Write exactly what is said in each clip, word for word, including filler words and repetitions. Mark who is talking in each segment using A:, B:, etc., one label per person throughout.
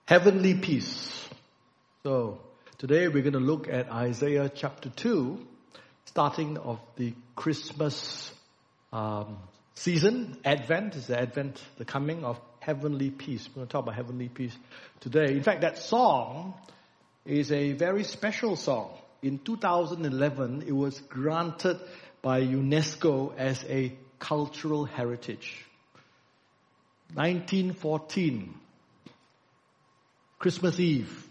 A: Heavenly peace. So today we're going to look at Isaiah chapter two, starting of the Christmas um, season. Advent is the Advent, the coming of heavenly peace. We're going to talk about heavenly peace today. In fact, that song is a very special song. In two thousand eleven, it was granted by UNESCO as a cultural heritage. nineteen fourteen. Christmas Eve,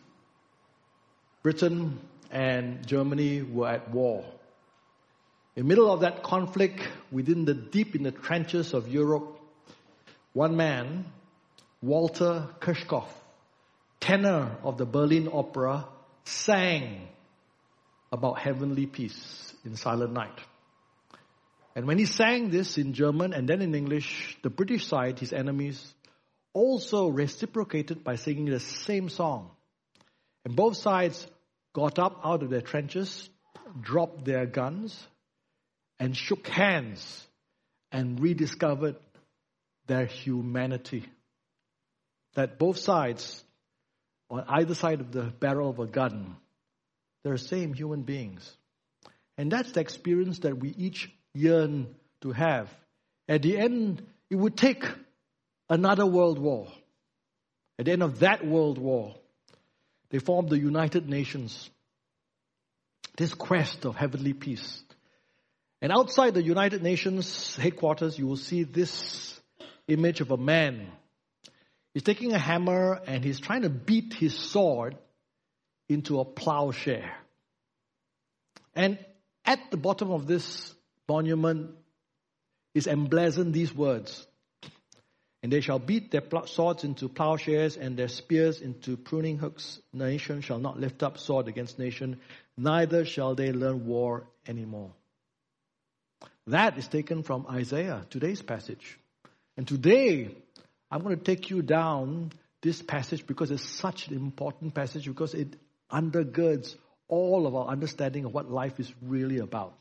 A: Britain and Germany were at war. In the middle of that conflict, within the deep in the trenches of Europe, one man, Walter Kirchhoff, tenor of the Berlin Opera, sang about heavenly peace in Silent Night. And when he sang this in German and then in English, the British side, his enemies, also reciprocated by singing the same song. And both sides got up out of their trenches, dropped their guns, and shook hands and rediscovered their humanity. That both sides, on either side of the barrel of a gun, they're the same human beings. And that's the experience that we each yearn to have. At the end, it would take another world war. At the end of that world war, they formed the United Nations. This quest of heavenly peace. And outside the United Nations headquarters, you will see this image of a man. He's taking a hammer and he's trying to beat his sword into a plowshare. And at the bottom of this monument is emblazoned these words: "And they shall beat their swords into plowshares and their spears into pruning hooks. Nation shall not lift up sword against nation, neither shall they learn war anymore." That is taken from Isaiah, today's passage. And today, I'm going to take you down this passage because it's such an important passage, because it undergirds all of our understanding of what life is really about.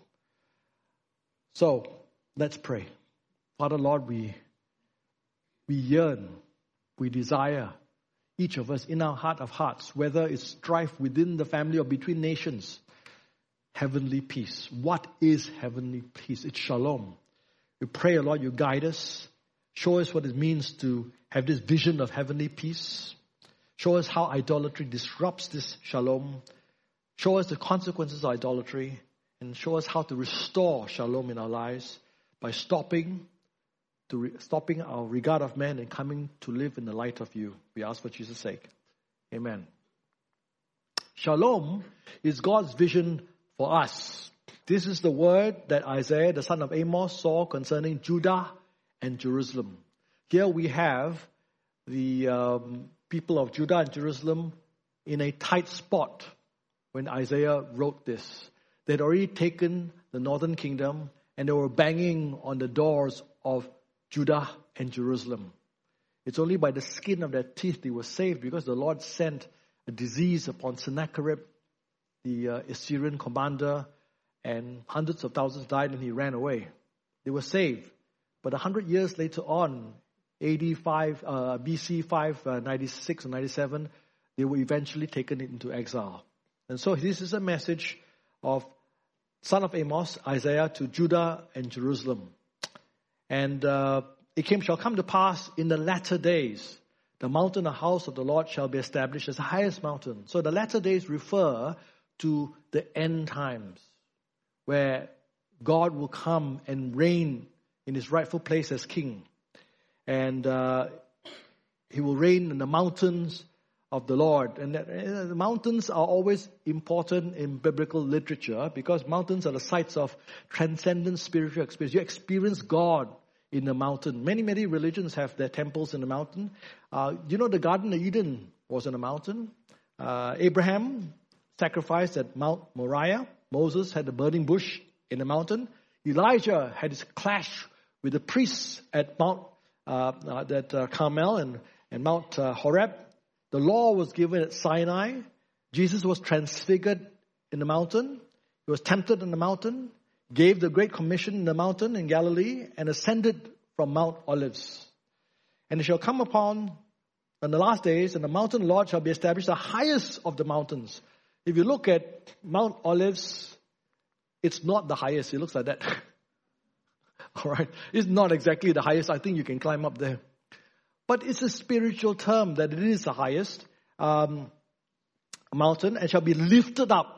A: So, let's pray. Father, Lord, we We yearn, we desire, each of us in our heart of hearts, whether it's strife within the family or between nations, heavenly peace. What is heavenly peace? It's shalom. We pray, Lord, you guide us. Show us what it means to have this vision of heavenly peace. Show us how idolatry disrupts this shalom. Show us the consequences of idolatry. And show us how to restore shalom in our lives by stopping to re- stopping our regard of man and coming to live in the light of you. We ask for Jesus' sake. Amen. Shalom is God's vision for us. This is the word that Isaiah, the son of Amos, saw concerning Judah and Jerusalem. Here we have the um, people of Judah and Jerusalem in a tight spot when Isaiah wrote this. They'd already taken the northern kingdom and they were banging on the doors of Judah and Jerusalem. It's only by the skin of their teeth they were saved, because the Lord sent a disease upon Sennacherib, the uh, Assyrian commander, and hundreds of thousands died and he ran away. They were saved. But a hundred years later on, A D five, uh, B C five ninety-six or ninety-seven, they were eventually taken into exile. And so this is a message of son of Amos, Isaiah, to Judah and Jerusalem. And uh, it came, shall come to pass in the latter days, the mountain, the house of the Lord shall be established as the highest mountain. So the latter days refer to the end times, where God will come and reign in his rightful place as king. And uh, he will reign in the mountains of the Lord. And uh, the mountains are always important in biblical literature, because mountains are the sites of transcendent spiritual experience. You experience God in the mountain. Many, many religions have their temples in the mountain. Uh, you know, the Garden of Eden was in a mountain. Uh, Abraham sacrificed at Mount Moriah. Moses had the burning bush in the mountain. Elijah had his clash with the priests at Mount uh, uh, that uh, Carmel and, and Mount uh, Horeb. The law was given at Sinai. Jesus was transfigured in the mountain. He was tempted in the mountain, gave the Great Commission in the mountain in Galilee, and ascended from Mount Olives. And it shall come upon in the last days, and the mountain of the Lord shall be established, the highest of the mountains. If you look at Mount Olives, it's not the highest. It looks like that. All right. It's not exactly the highest. I think you can climb up there. But it's a spiritual term that it is the highest um, mountain and shall be lifted up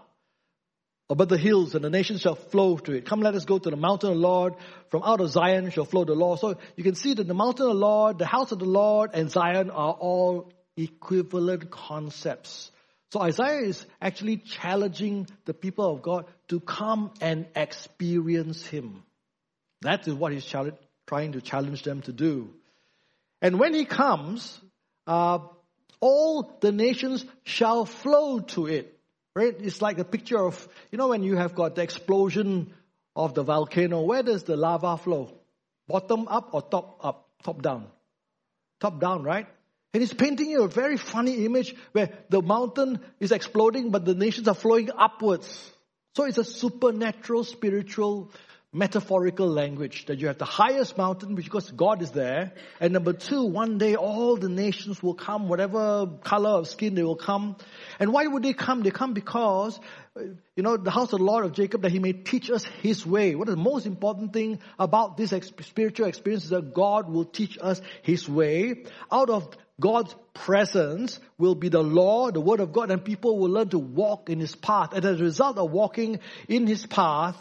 A: above the hills, and the nations shall flow to it. Come, let us go to the mountain of the Lord. From out of Zion shall flow the law. So you can see that the mountain of the Lord, the house of the Lord, and Zion are all equivalent concepts. So Isaiah is actually challenging the people of God to come and experience Him. That is what he's trying to challenge them to do. And when He comes, uh, all the nations shall flow to it. Right? It's like a picture of, you know, when you have got the explosion of the volcano, where does the lava flow? Bottom up or top up? Top down. Top down, right? And he's painting you a very funny image where the mountain is exploding, but the nations are flowing upwards. So it's a supernatural, spiritual, metaphorical language that you have the highest mountain, which because God is there. And number two, one day all the nations will come, whatever color of skin they will come. And why would they come? They come because, you know, the house of the Lord of Jacob, that He may teach us His way. What is the most important thing about this spiritual experience is that God will teach us His way. Out of God's presence will be the law, the word of God, and people will learn to walk in His path. And as a result of walking in His path,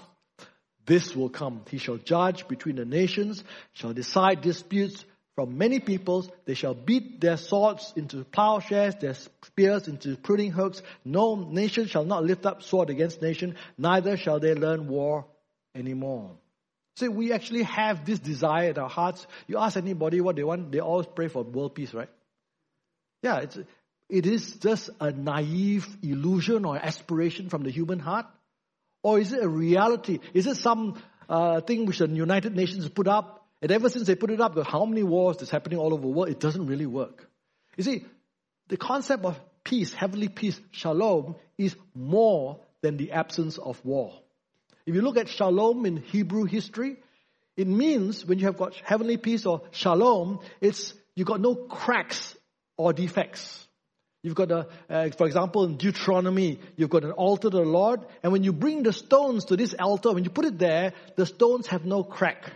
A: this will come. He shall judge between the nations, shall decide disputes from many peoples. They shall beat their swords into plowshares, their spears into pruning hooks. No nation shall not lift up sword against nation, neither shall they learn war anymore. See, we actually have this desire in our hearts. You ask anybody what they want, they always pray for world peace, right? Yeah, it's, it is just a naive illusion or aspiration from the human heart. Or is it a reality? Is it some uh, thing which the United Nations put up? And ever since they put it up, how many wars that's happening all over the world, it doesn't really work. You see, the concept of peace, heavenly peace, shalom, is more than the absence of war. If you look at shalom in Hebrew history, it means when you have got heavenly peace or shalom, it's you got no cracks or defects. You've got, a, uh, for example, in Deuteronomy, you've got an altar to the Lord. And when you bring the stones to this altar, when you put it there, the stones have no crack.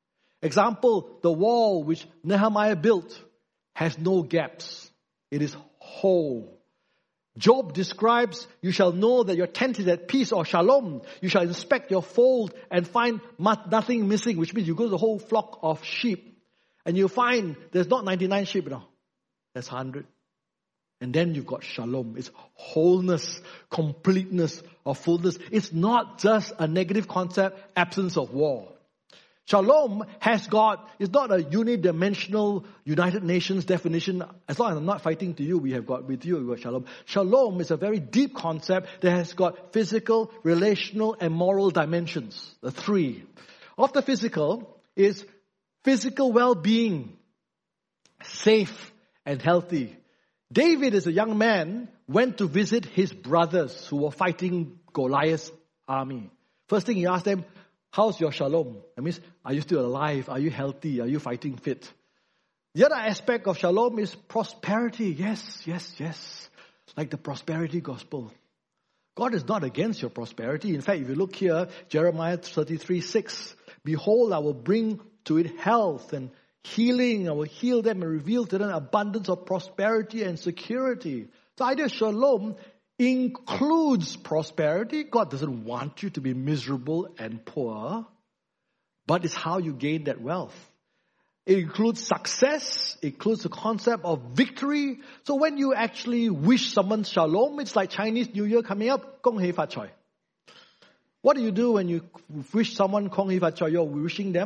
A: Example, the wall which Nehemiah built has no gaps. It is whole. Job describes, you shall know that your tent is at peace or shalom. You shall inspect your fold and find nothing missing, which means you go to the whole flock of sheep. And you find there's not ninety-nine sheep, no. There's one hundred. And then you've got shalom. It's wholeness, completeness of fullness. It's not just a negative concept, absence of war. Shalom has got, it's not a unidimensional United Nations definition. As long as I'm not fighting to you, we have got, with you, we've got shalom. Shalom is a very deep concept that has got physical, relational, and moral dimensions. The three. Of the physical is physical well-being, safe and healthy. David, as a young man, went to visit his brothers who were fighting Goliath's army. First thing he asked them, how's your shalom? That means, are you still alive? Are you healthy? Are you fighting fit? The other aspect of shalom is prosperity. Yes, yes, yes. Like the prosperity gospel. God is not against your prosperity. In fact, if you look here, Jeremiah thirty-three six, behold, I will bring to it health and healing. I will heal them and reveal to them abundance of prosperity and security. The idea of shalom includes prosperity. God doesn't want you to be miserable and poor, but it's how you gain that wealth. It includes success. It includes the concept of victory. So when you actually wish someone shalom, it's like Chinese New Year coming up, Gong Hei Fa Choi. What do you do when you wish someone Gong Hei Fa Choi? You're wishing them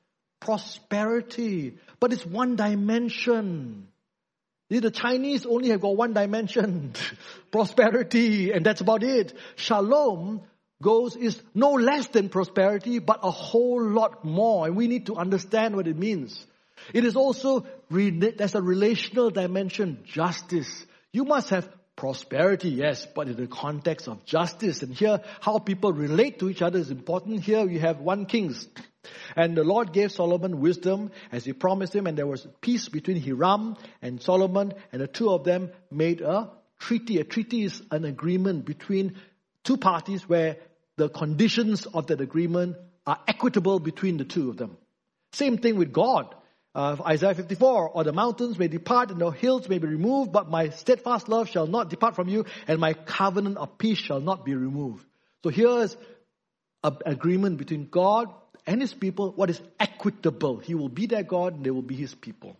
A: prosperity. But it's one dimension. The Chinese only have got one dimension. Prosperity. And that's about it. Shalom goes is no less than prosperity, but a whole lot more. And we need to understand what it means. It is also, there's a relational dimension, justice. You must have prosperity, yes, but in the context of justice. And here, how people relate to each other is important. Here we have First Kings And the Lord gave Solomon wisdom as he promised him, and there was peace between Hiram and Solomon, and the two of them made a treaty. A treaty is an agreement between two parties where the conditions of that agreement are equitable between the two of them. Same thing with God. Uh, Isaiah fifty-four, or the mountains may depart and the hills may be removed, but my steadfast love shall not depart from you, and my covenant of peace shall not be removed. So here's an agreement between God and his people, what is equitable. He will be their God and they will be his people.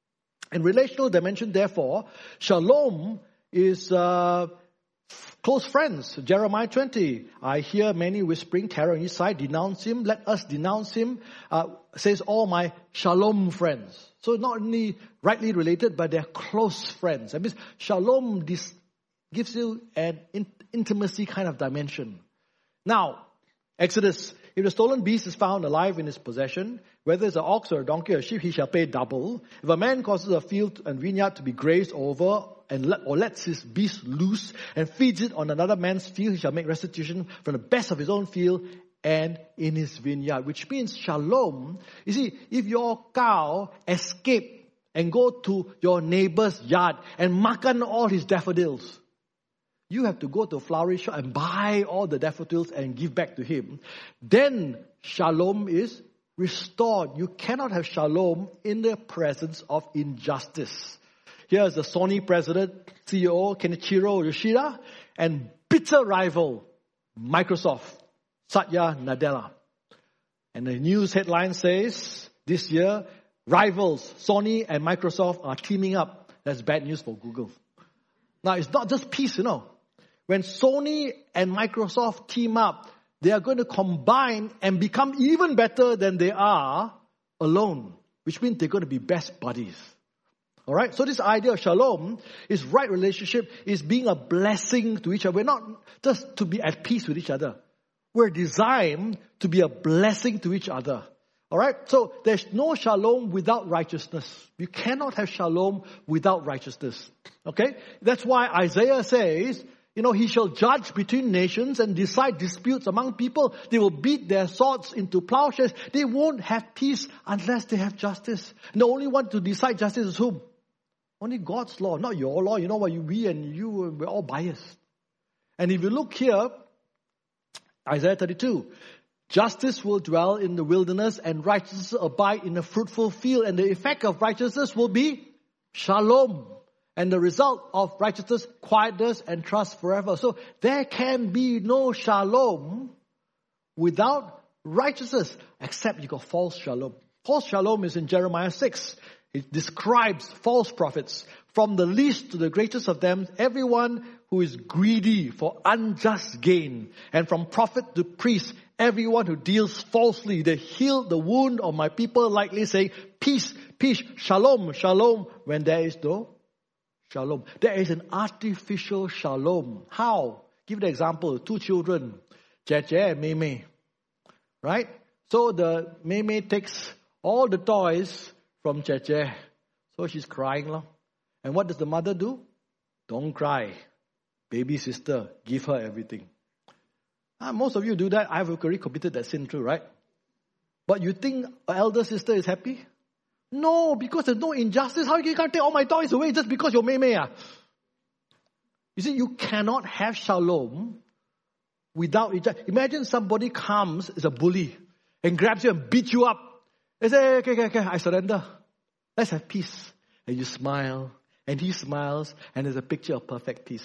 A: In relational dimension, therefore, shalom is uh, close friends. Jeremiah twenty, I hear many whispering terror on his side, denounce him, let us denounce him, uh, says all my shalom friends. So not only rightly related, but they're close friends. That means shalom this gives you an in- intimacy kind of dimension. Now, Exodus, if the stolen beast is found alive in his possession, whether it's an ox or a donkey or a sheep, he shall pay double. If a man causes a field and vineyard to be grazed over, and let, or lets his beast loose and feeds it on another man's field, he shall make restitution from the best of his own field and in his vineyard. Which means shalom. You see, if your cow escape and go to your neighbor's yard and makan all his daffodils, you have to go to a flowery shop and buy all the daffodils and give back to him. Then shalom is restored. You cannot have shalom in the presence of injustice. Here's the Sony president, C E O, Kenichiro Yoshida, and bitter rival, Microsoft, Satya Nadella. And the news headline says, this year, rivals, Sony and Microsoft are teaming up. That's bad news for Google. Now, it's not just peace, you know. When Sony and Microsoft team up, they are going to combine and become even better than they are alone, which means they're going to be best buddies. All right? So this idea of shalom is right relationship, is being a blessing to each other. We're not just to be at peace with each other. We're designed to be a blessing to each other. All right? So there's no shalom without righteousness. You cannot have shalom without righteousness. Okay? That's why Isaiah says, you know, he shall judge between nations and decide disputes among people. They will beat their swords into plowshares. They won't have peace unless they have justice. And the only one to decide justice is whom? Only God's law, not your law. You know what, you, we and you, we're all biased. And if you look here, Isaiah thirty-two, justice will dwell in the wilderness and righteousness abide in a fruitful field. And the effect of righteousness will be shalom. And the result of righteousness, quietness and trust forever. So there can be no shalom without righteousness, except you got false shalom. False shalom is in Jeremiah six. It describes false prophets. From the least to the greatest of them, everyone who is greedy for unjust gain. And from prophet to priest, everyone who deals falsely. They heal the wound of my people, lightly saying, peace, peace, shalom, shalom, when there is no shalom. There is an artificial shalom. How? Give the example. Two children, Jeje and Mei Mei. Right? So the Mei Mei takes all the toys from Jeje. So she's crying. Lah. And what does the mother do? Don't cry. Baby sister, give her everything. Ah, most of you do that. I've already committed that sin too, right? But you think an elder sister is happy? No, because there's no injustice. How you can't take all my toys away just because you're Mei Mei? Ah? You see, you cannot have shalom without injustice. Imagine somebody comes, is a bully, and grabs you and beats you up. They say, okay, okay, okay, I surrender. Let's have peace. And you smile, and he smiles, and there's a picture of perfect peace.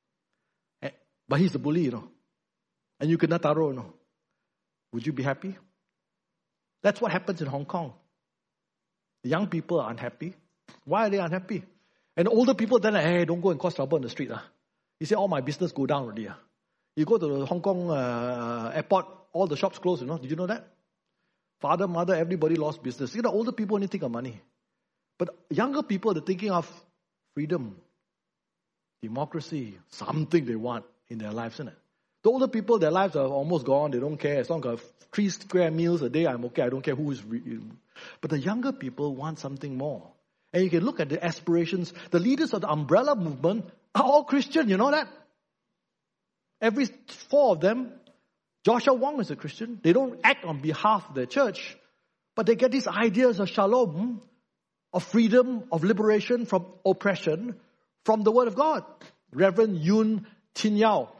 A: But he's the bully, you know. And you kena taro, you know. Would you be happy? That's what happens in Hong Kong. The young people are unhappy. Why are they unhappy? And the older people then like, hey, don't go and cause trouble on the street. Ah. You say, all my business go down already. Ah. You go to the Hong Kong uh, airport, all the shops closed, you know. Did you know that? Father, mother, everybody lost business. You know, older people only think of money. But younger people, they're thinking of freedom, democracy, something they want in their lives, isn't it? The older people, their lives are almost gone. They don't care. As long as I have three square meals a day, I'm okay. I don't care who is... Re- but the younger people want something more. And you can look at the aspirations. The leaders of the umbrella movement are all Christian. You know that? Every four of them, Joshua Wong is a Christian. They don't act on behalf of their church, but they get these ideas of shalom, of freedom, of liberation from oppression from the Word of God. Reverend Yoon Tin Yao,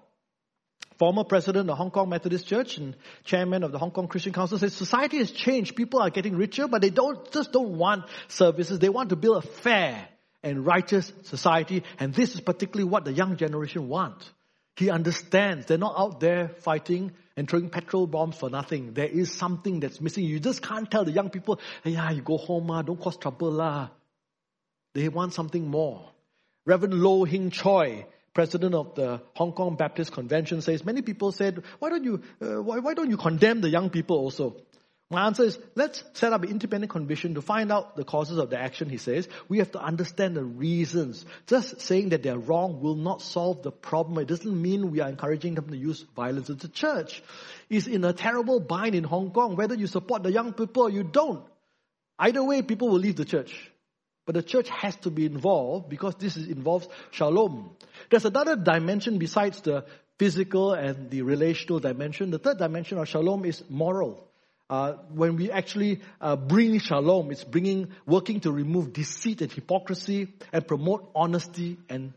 A: former president of the Hong Kong Methodist Church and chairman of the Hong Kong Christian Council, says society has changed. People are getting richer, but they don't just don't want services. They want to build a fair and righteous society. And this is particularly what the young generation want. He understands they're not out there fighting and throwing petrol bombs for nothing. There is something that's missing. You just can't tell the young people, hey, yeah, you go home, ah, don't cause trouble. lah. They want something more. Reverend Loh Hing Choi, president of the Hong Kong Baptist Convention, says, many people said, why don't you, uh, why, why don't you condemn the young people also? My answer is, let's set up an independent commission to find out the causes of the action, he says. We have to understand the reasons. Just saying that they're wrong will not solve the problem. It doesn't mean we are encouraging them to use violence. The church is in a terrible bind in Hong Kong, whether you support the young people or you don't. Either way, people will leave the church. But the church has to be involved because this is, involves shalom. There's another dimension besides the physical and the relational dimension. The third dimension of shalom is moral. Uh, when we actually uh, bring shalom, it's bringing, working to remove deceit and hypocrisy and promote honesty and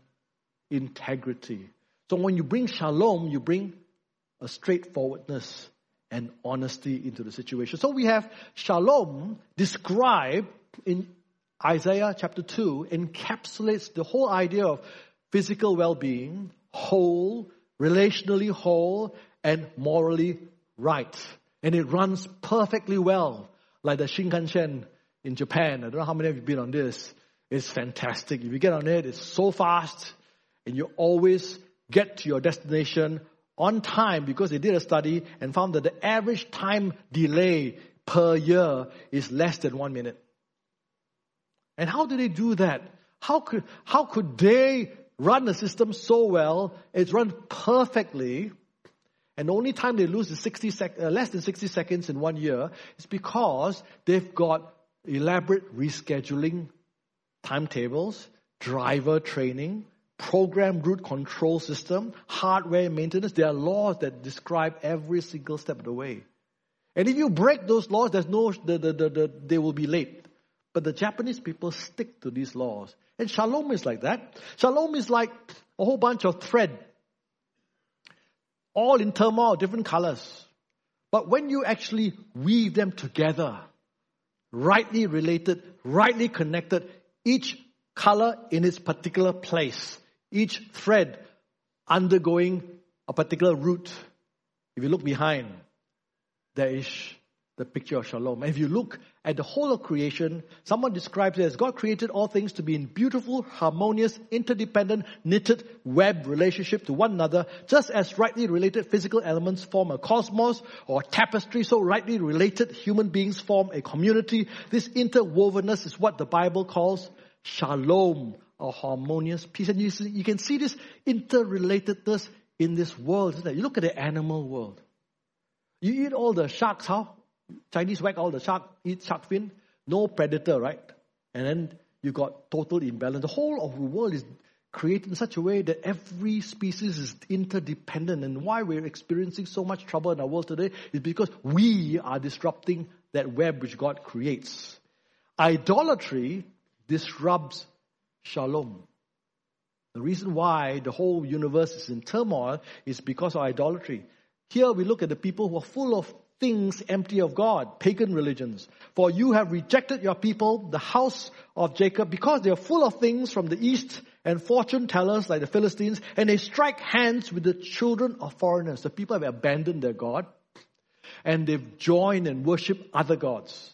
A: integrity. So when you bring shalom, you bring a straightforwardness and honesty into the situation. So we have shalom described in Isaiah chapter two, encapsulates the whole idea of physical well-being, whole, relationally whole, and morally right. And it runs perfectly well, like the Shinkansen in Japan. I don't know how many of you have been on this. It's fantastic. If you get on it, it's so fast. And you always get to your destination on time, because they did a study and found that the average time delay per year is less than one minute. And how do they do that? How could, how could they run the system so well? It's run perfectly. And the only time they lose is sixty sec- uh, less than sixty seconds in one year is because they've got elaborate rescheduling timetables, driver training, program route control system, hardware maintenance. There are laws that describe every single step of the way. And if you break those laws, there's no, the, the, the, the, they will be late. But the Japanese people stick to these laws. And shalom is like that. Shalom is like a whole bunch of thread, all in turmoil, different colors. But when you actually weave them together, rightly related, rightly connected, each color in its particular place, each thread undergoing a particular route. If you look behind, there is the picture of shalom. And if you look at the whole of creation, someone describes it as God created all things to be in beautiful, harmonious, interdependent, knitted web relationship to one another, just as rightly related physical elements form a cosmos or a tapestry, so rightly related human beings form a community. This interwovenness is what the Bible calls shalom, or harmonious peace. And you, see, you can see this interrelatedness in this world, isn't it? You look at the animal world. You eat all the sharks, how? Chinese whack all the shark, eat shark fin. No predator, right? And then you got total imbalance. The whole of the world is created in such a way that every species is interdependent. And why we're experiencing so much trouble in our world today is because we are disrupting that web which God creates. Idolatry disrupts shalom. The reason why the whole universe is in turmoil is because of idolatry. Here we look at the people who are full of things empty of God, pagan religions. For you have rejected your people, the house of Jacob, because they are full of things from the east and fortune tellers like the Philistines, and they strike hands with the children of foreigners. The people have abandoned their God, and they've joined and worshipped other gods.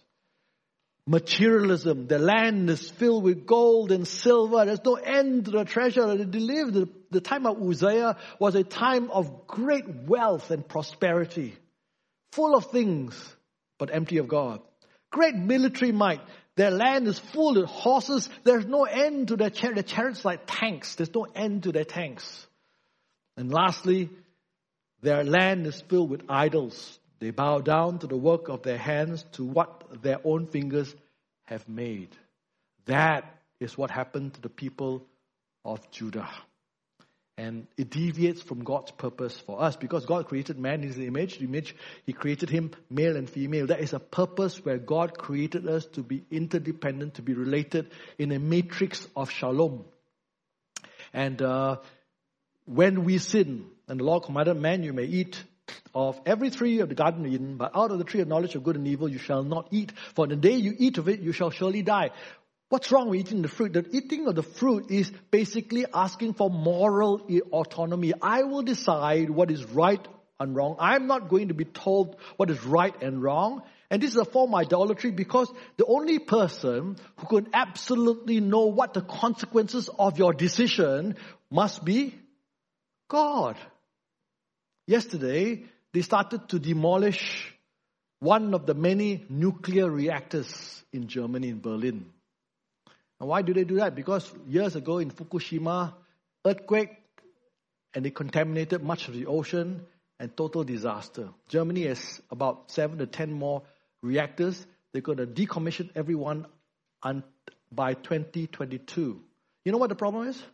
A: Materialism, the land is filled with gold and silver. There's no end to the treasure that they lived. The, the time of Uzziah was a time of great wealth and prosperity. Full of things, but empty of God. Great military might. Their land is full of horses. There's no end to their chariots. Their chariots like tanks. There's no end to their tanks. And lastly, their land is filled with idols. They bow down to the work of their hands, to what their own fingers have made. That is what happened to the people of Judah. And it deviates from God's purpose for us because God created man in His image. The image, He created him male and female. That is a purpose where God created us to be interdependent, to be related in a matrix of shalom. And uh, when we sin, and the Lord commanded, man, you may eat of every tree of the Garden of Eden, but out of the tree of knowledge of good and evil you shall not eat. For the day you eat of it, you shall surely die. What's wrong with eating the fruit? The eating of the fruit is basically asking for moral autonomy. I will decide what is right and wrong. I'm not going to be told what is right and wrong. And this is a form of idolatry because the only person who can absolutely know what the consequences of your decision must be God. Yesterday, they started to demolish one of the many nuclear reactors in Germany, in Berlin. And why do they do that? Because years ago in Fukushima, earthquake, and they contaminated much of the ocean, and total disaster. Germany has about seven to ten more reactors. They're going to decommission every one by twenty twenty-two. You know what the problem is?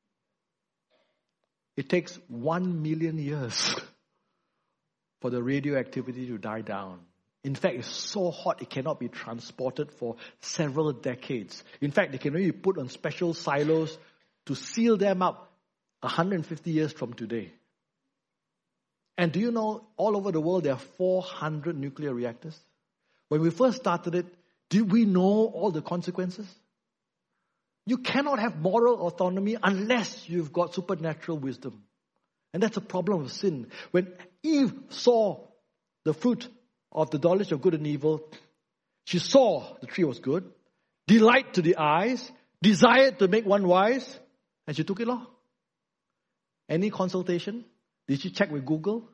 A: It takes one million years for the radioactivity to die down. In fact, it's so hot it cannot be transported for several decades. In fact, they can only be put on special silos to seal them up one hundred fifty years from today. And do you know, all over the world there are four hundred nuclear reactors? When we first started it, did we know all the consequences? You cannot have moral autonomy unless you've got supernatural wisdom. And that's a problem of sin. When Eve saw the fruit of the knowledge of good and evil, she saw the tree was good, delight to the eyes, desired to make one wise, and she took it off. Any consultation? Did she check with Google?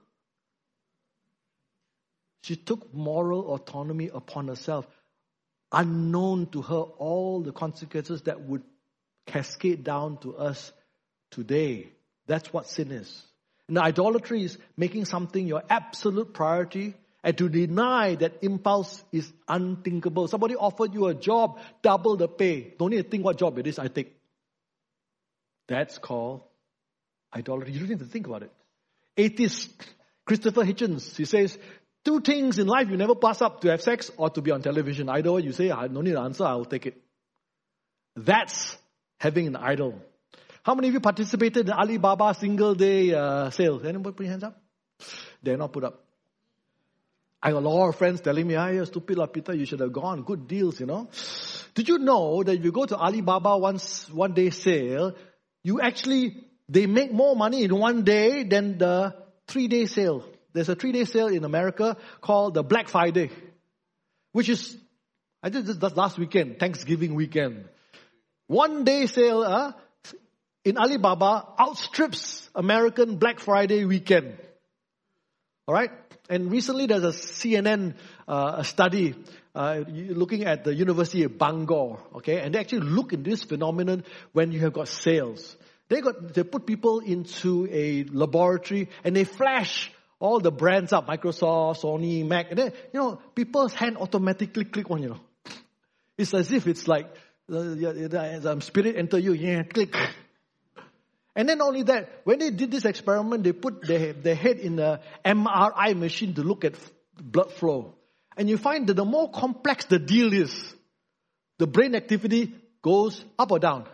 A: She took moral autonomy upon herself, unknown to her all the consequences that would cascade down to us today. That's what sin is. And idolatry is making something your absolute priority and to deny that impulse is unthinkable. Somebody offered you a job, double the pay. Don't need to think what job it is, I take. That's called idolatry. You don't need to think about it. Atheist Christopher Hitchens, he says, two things in life you never pass up: to have sex or to be on television. Either way you say, I don't need an answer, I'll take it. That's having an idol. How many of you participated in the Alibaba single day uh, sale? Anybody put your hands up? They're not put up. I got a lot of friends telling me, ah, you're stupid, lah, Peter, you should have gone. Good deals, you know. Did you know that if you go to Alibaba once one day sale, you actually, they make more money in one day than the three day sale. There's a three day sale in America called the Black Friday, which is, I did this last weekend, Thanksgiving weekend. One day sale uh, in Alibaba outstrips American Black Friday weekend. All right? And recently there's a C N N uh, a study uh, looking at the University of Bangor, okay? And they actually look at this phenomenon when you have got sales. They got they put people into a laboratory and they flash all the brands up, Microsoft, Sony, Mac, and then, you know, people's hand automatically click on, you know. It's as if it's like, uh, spirit enter you, yeah, click. And then not only that, when they did this experiment, they put their, their head in a M R I machine to look at blood flow. And you find that the more complex the deal is, the brain activity goes up or down?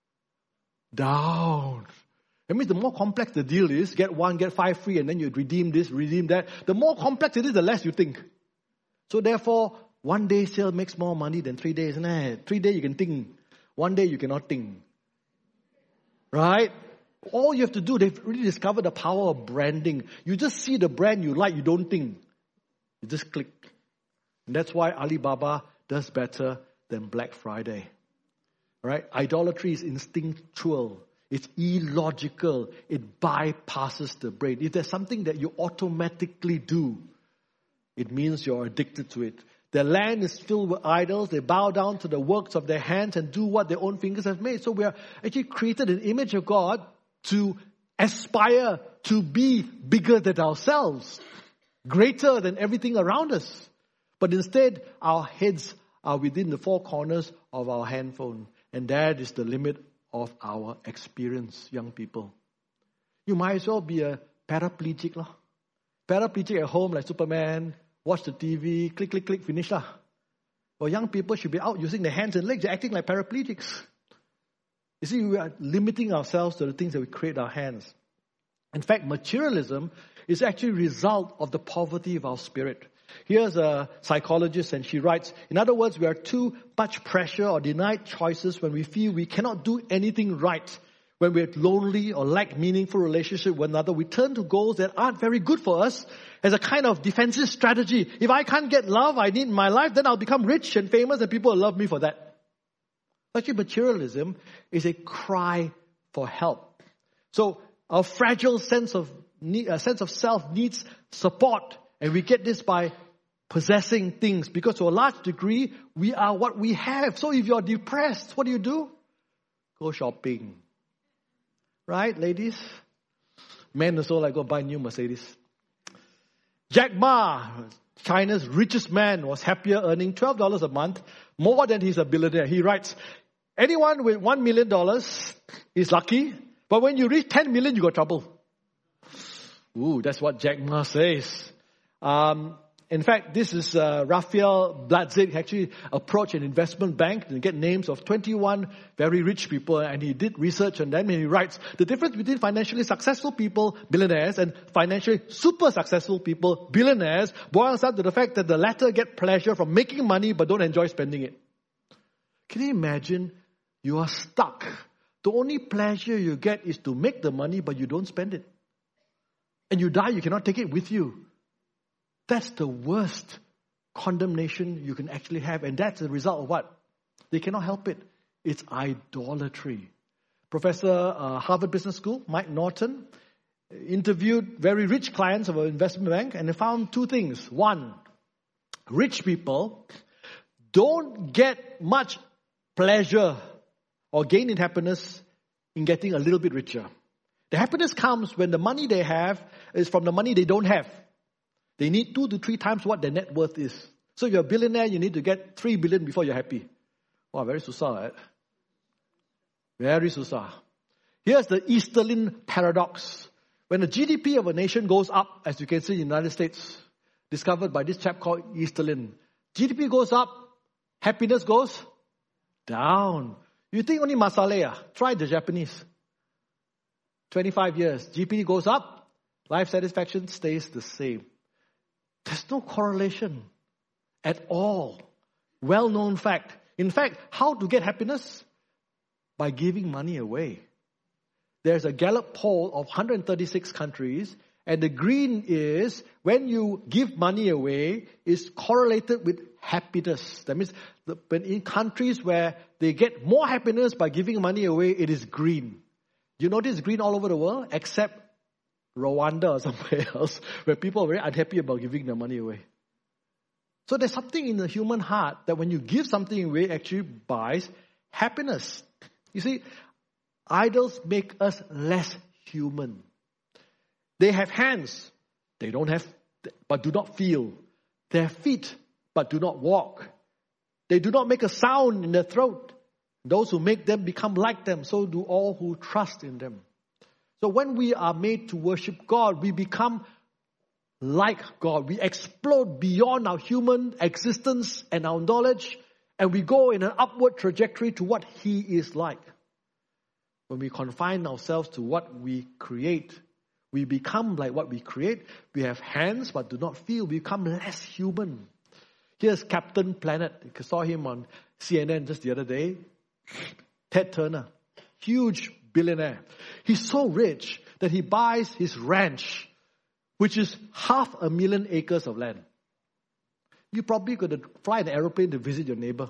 A: Down. That means the more complex the deal is, get one, get five free, and then you redeem this, redeem that. The more complex it is, the less you think. So therefore, one day sale makes more money than three days. Nah, three days you can think. One day you cannot think. Right? All you have to do, they've really discovered the power of branding. You just see the brand you like, you don't think. You just click. And that's why Alibaba does better than Black Friday. Right? Idolatry is instinctual. It's illogical. It bypasses the brain. If there's something that you automatically do, it means you're addicted to it. Their land is filled with idols. They bow down to the works of their hands and do what their own fingers have made. So we are actually created an image of God to aspire to be bigger than ourselves, greater than everything around us. But instead, our heads are within the four corners of our handphone. And that is the limit of our experience, young people. You might as well be a paraplegic. Lah. Paraplegic at home like Superman, watch the T V, click, click, click, finish. Lah. Well, young people should be out using their hands and legs. They're acting like paraplegics. You see, we are limiting ourselves to the things that we create our hands. In fact, materialism is actually a result of the poverty of our spirit. Here's a psychologist and she writes, in other words, we are too much pressure or denied choices when we feel we cannot do anything right. When we're lonely or lack meaningful relationship with another, we turn to goals that aren't very good for us as a kind of defensive strategy. If I can't get love I need in my life, then I'll become rich and famous and people will love me for that. Actually, materialism is a cry for help. So our fragile sense of need, uh, sense of self needs support. And we get this by possessing things because to a large degree, we are what we have. So if you're depressed, what do you do? Go shopping. Right, ladies? Men also like go buy new Mercedes. Jack Ma, China's richest man, was happier earning twelve dollars a month, more than he's a billionaire. He writes, anyone with one million dollars is lucky, but when you reach ten million, you got trouble. Ooh, that's what Jack Ma says. Um, in fact, this is uh, Raphael Bladzik actually approached an investment bank to get names of twenty-one very rich people, and he did research on them, and he writes, the difference between financially successful people, billionaires, and financially super successful people, billionaires, boils down to the fact that the latter get pleasure from making money but don't enjoy spending it. Can you imagine you are stuck? The only pleasure you get is to make the money, but you don't spend it. And you die, you cannot take it with you. That's the worst condemnation you can actually have. And that's the result of what? They cannot help it. It's idolatry. Professor uh, Harvard Business School, Mike Norton, interviewed very rich clients of an investment bank and they found two things. One, rich people don't get much pleasure or gain in happiness in getting a little bit richer. The happiness comes when the money they have is from the money they don't have. They need two to three times what their net worth is. So if you're a billionaire, you need to get three billion before you're happy. Wow, very susah, right? Very susah. Here's the Easterlin paradox. When the G D P of a nation goes up, as you can see in the United States, discovered by this chap called Easterlin, G D P goes up, happiness goes down. You think only Masalaya? Try the Japanese. twenty-five years, G D P goes up, life satisfaction stays the same. There's no correlation at all. Well-known fact. In fact, how to get happiness? By giving money away. There's a Gallup poll of one hundred thirty-six countries, and the green is when you give money away is correlated with happiness. That means the, when in countries where they get more happiness by giving money away, it is green. You notice green all over the world, except Rwanda or somewhere else, where people are very unhappy about giving their money away. So there's something in the human heart that when you give something away, actually buys happiness. You see, idols make us less human. They have hands, they don't have, but do not feel. They have feet, but do not walk. They do not make a sound in their throat. Those who make them become like them, so do all who trust in them. So when we are made to worship God, we become like God. We explode beyond our human existence and our knowledge, and we go in an upward trajectory to what He is like. When we confine ourselves to what we create, we become like what we create. We have hands but do not feel. We become less human. Here's Captain Planet. You saw him on C N N just the other day. Ted Turner, huge billionaire. He's so rich that he buys his ranch, which is half a million acres of land. You probably could fly an aeroplane to visit your neighbor.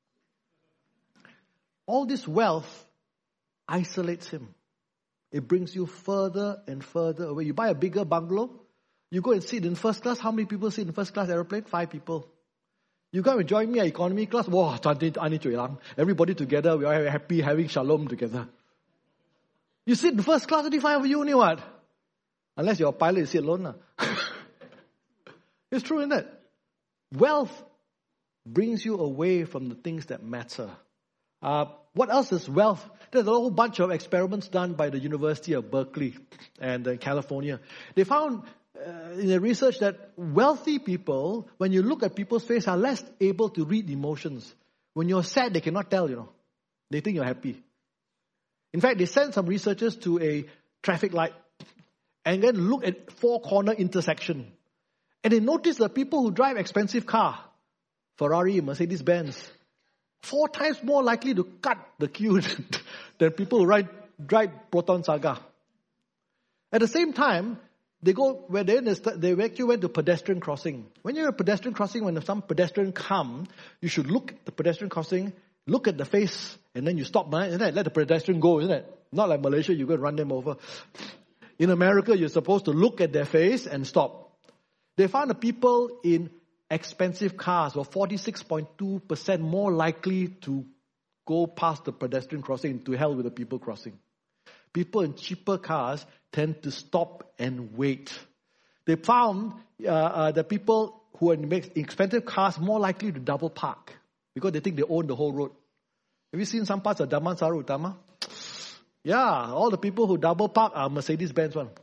A: All this wealth isolates him. It brings you further and further away. You buy a bigger bungalow, you go and sit in first class. How many people sit in first class aeroplane? Five people. You come and join me at economy class. Wow, everybody together, we are happy having shalom together. You sit in first class, only five of you, only what? Unless you're a pilot, you sit alone. It's true, isn't it? Wealth brings you away from the things that matter. Uh, what else is wealth? There's a whole bunch of experiments done by the University of Berkeley and uh, California. They found uh, in the research that wealthy people, when you look at people's face, are less able to read emotions. When you're sad, they cannot tell, you know. They think you're happy. In fact, they sent some researchers to a traffic light and then look at four-corner intersection. And they noticed that people who drive expensive car, Ferrari, Mercedes-Benz, four times more likely to cut the queue than people who ride, drive Proton Saga. At the same time, they go where they they actually went to pedestrian crossing. When you're at a pedestrian crossing, when some pedestrian come, you should look at the pedestrian crossing, look at the face, and then you stop, right? Isn't it? Let the pedestrian go, isn't it? Not like Malaysia, you go and run them over. In America, you're supposed to look at their face and stop. They found the people in expensive cars were forty-six point two percent more likely to go past the pedestrian crossing, to hell with the people crossing. People in cheaper cars tend to stop and wait. They found uh, uh, that people who are in expensive cars more likely to double park because they think they own the whole road. Have you seen some parts of Damansara Utama? Yeah, all the people who double park are Mercedes-Benz one.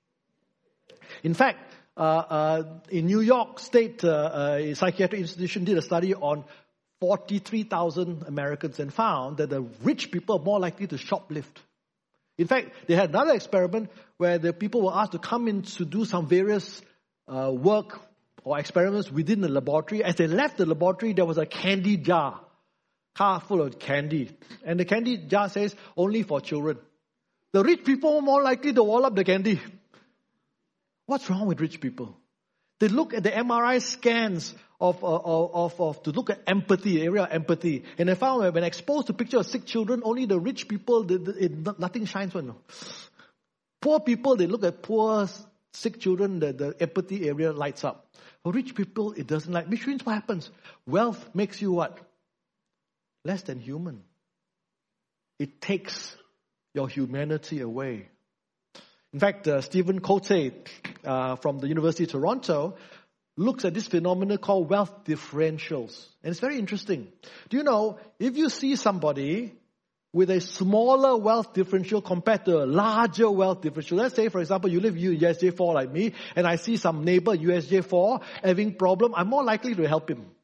A: In fact, uh, uh, in New York State, uh, a psychiatric institution did a study on forty-three thousand Americans and found that the rich people are more likely to shoplift. In fact, they had another experiment where the people were asked to come in to do some various uh, work or experiments within the laboratory. As they left the laboratory, there was a candy jar, car full of candy. And the candy jar says, only for children. The rich people were more likely to wall up the candy. What's wrong with rich people? They look at the M R I scans of, uh, of, of, to look at empathy, area of empathy. And they found that when exposed to pictures of sick children, only the rich people, the, the, it, nothing shines on them. Poor people, they look at poor, sick children, the, the empathy area lights up. For rich people, it doesn't light. Which means what happens? Wealth makes you what? Less than human. It takes your humanity away. In fact, uh, Stephen Cote uh, from the University of Toronto looks at this phenomenon called wealth differentials. And it's very interesting. Do you know, if you see somebody with a smaller wealth differential compared to a larger wealth differential, let's say, for example, you live in U S J four like me, and I see some neighbor U S J four having problem, I'm more likely to help him.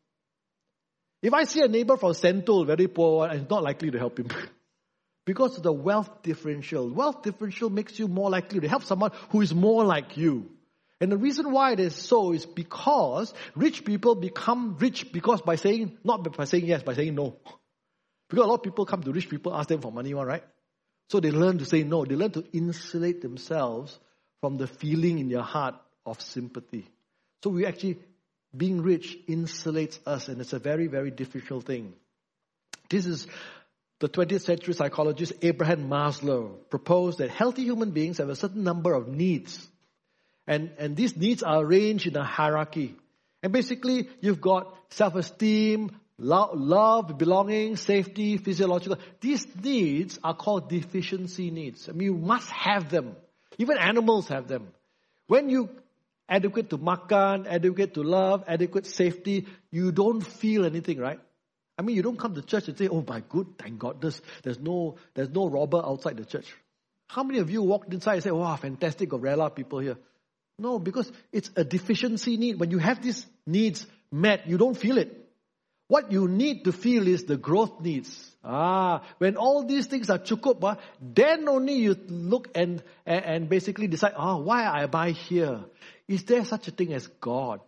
A: If I see a neighbor from Sentul, very poor, I'm not likely to help him. Because of the wealth differential. Wealth differential makes you more likely to help someone who is more like you. And the reason why it is so is because rich people become rich because by saying, not by saying yes, by saying no. Because a lot of people come to rich people, ask them for money, right? So they learn to say no. They learn to insulate themselves from the feeling in their heart of sympathy. So we actually, being rich insulates us, and it's a very, very difficult thing. This is the twentieth century psychologist Abraham Maslow proposed that healthy human beings have a certain number of needs. And, and these needs are arranged in a hierarchy. And basically, you've got self-esteem, lo- love, belonging, safety, physiological. These needs are called deficiency needs. I mean, you must have them. Even animals have them. When you adequate to makan, adequate to love, adequate safety, you don't feel anything, right? I mean, you don't come to church and say, oh my good, thank God, there's, there's no there's no robber outside the church. How many of you walked inside and say, wow, fantastic, Gorilla people here? No, because it's a deficiency need. When you have these needs met, you don't feel it. What you need to feel is the growth needs. Ah, when all these things are chukup, then only you look and, and, and basically decide, ah, oh, why am I here? Is there such a thing as God?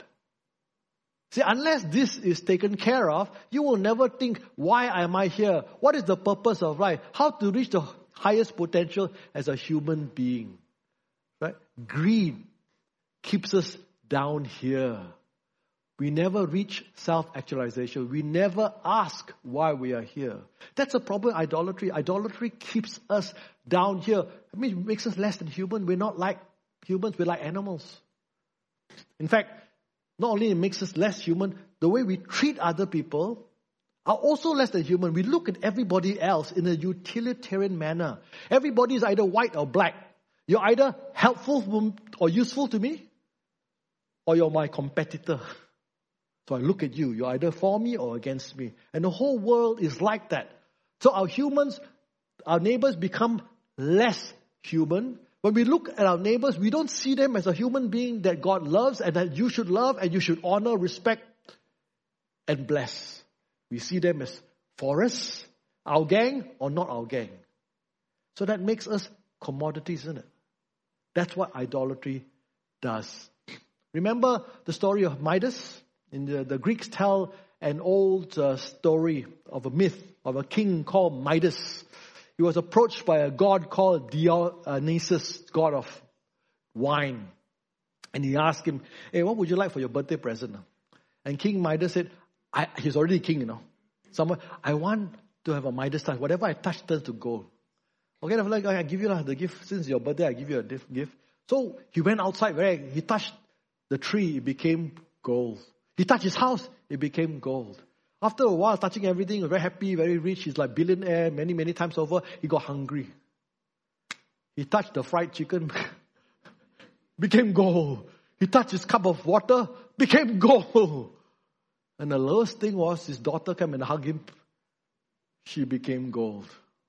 A: See, unless this is taken care of, you will never think, why am I here? What is the purpose of life? How to reach the highest potential as a human being? Right? Greed keeps us down here. We never reach self-actualization. We never ask why we are here. That's a problem with idolatry. Idolatry keeps us down here. I mean, it makes us less than human. We're not like humans. We're like animals. In fact, not only it makes us less human, the way we treat other people are also less than human. We look at everybody else in a utilitarian manner. Everybody is either white or black. You're either helpful or useful to me, or you're my competitor. So I look at you. You're either for me or against me. And the whole world is like that. So our humans, our neighbors become less human. When we look at our neighbors, we don't see them as a human being that God loves and that you should love and you should honor, respect, and bless. We see them as forests, our gang or not our gang. So that makes us commodities, isn't it? That's what idolatry does. Remember the story of Midas? In the, the Greeks tell an old uh, story of a myth of a king called Midas. He was approached by a god called Dionysus, god of wine. And he asked him, hey, what would you like for your birthday present? And King Midas said, I, he's already king, you know. Someone, I want to have a Midas touch. Whatever I touch turns to gold. Okay, I'm like, I give you the gift. Since your birthday, I give you a gift. So he went outside, where he touched the tree, it became gold. He touched his house, it became gold. After a while, touching everything, he was very happy, very rich. He's like billionaire many, many times over. He got hungry. He touched the fried chicken, became gold. He touched his cup of water, became gold. And the lowest thing was his daughter came and hugged him. She became gold.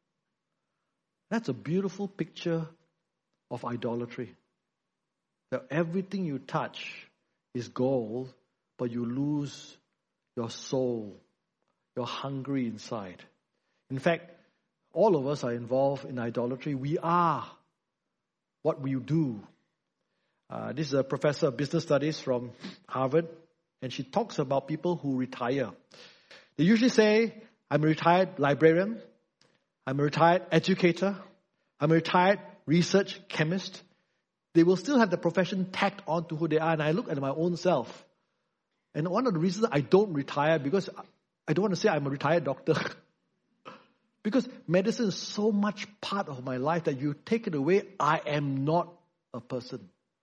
A: That's a beautiful picture of idolatry. That everything you touch is gold, but you lose your soul. You're hungry inside. In fact, all of us are involved in idolatry. We are what we do. Uh, this is a professor of business studies from Harvard, and she talks about people who retire. They usually say, I'm a retired librarian, I'm a retired educator, I'm a retired research chemist. They will still have the profession tacked on to who they are. And I look at my own self. And one of the reasons I don't retire, because I don't want to say I'm a retired doctor. Because medicine is so much part of my life that you take it away, I am not a person.